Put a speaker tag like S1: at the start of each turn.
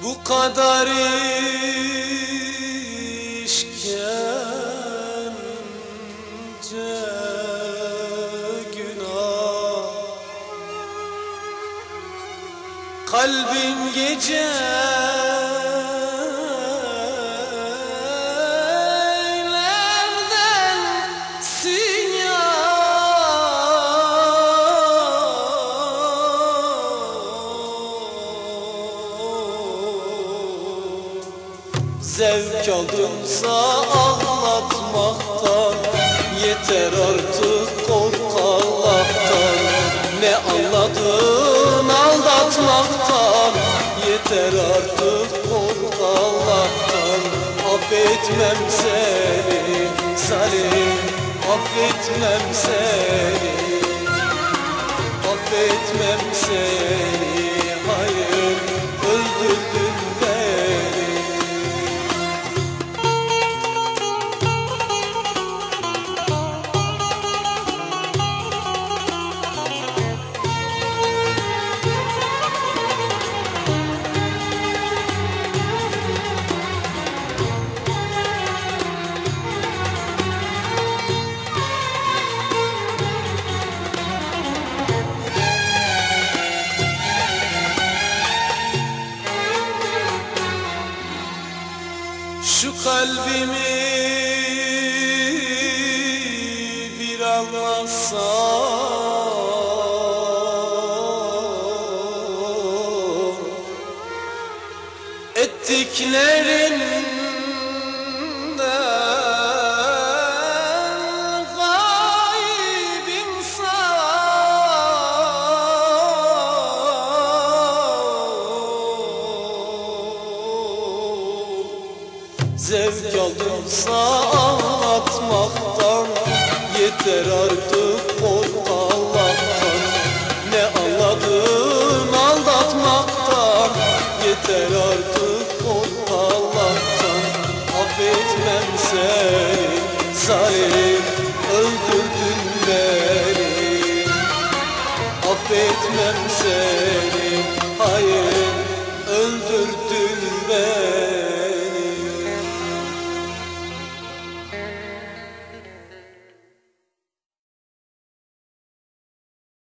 S1: Bu kadar işkence günah, kalbim gecelerden zevk aldımsa ağlatmaktan, yeter artık kork Allah'tan. Ne anladın aldatmaktan, yeter artık kork Allah'tan. Affetmem seni zalim, affetmem seni, affetmem seni, hayır öldürdün beni. Şu kalbimi bir anlasan, ettiklerinden gayb insan. Zevk aldımsa ağlatmaktan, yeter artık kork Allah'tan. Ne anladın aldatmaktan, yeter artık kork Allah'tan. Affetmem seni zalim, öldürdün beni. Affetmem seni, hayır öldürdün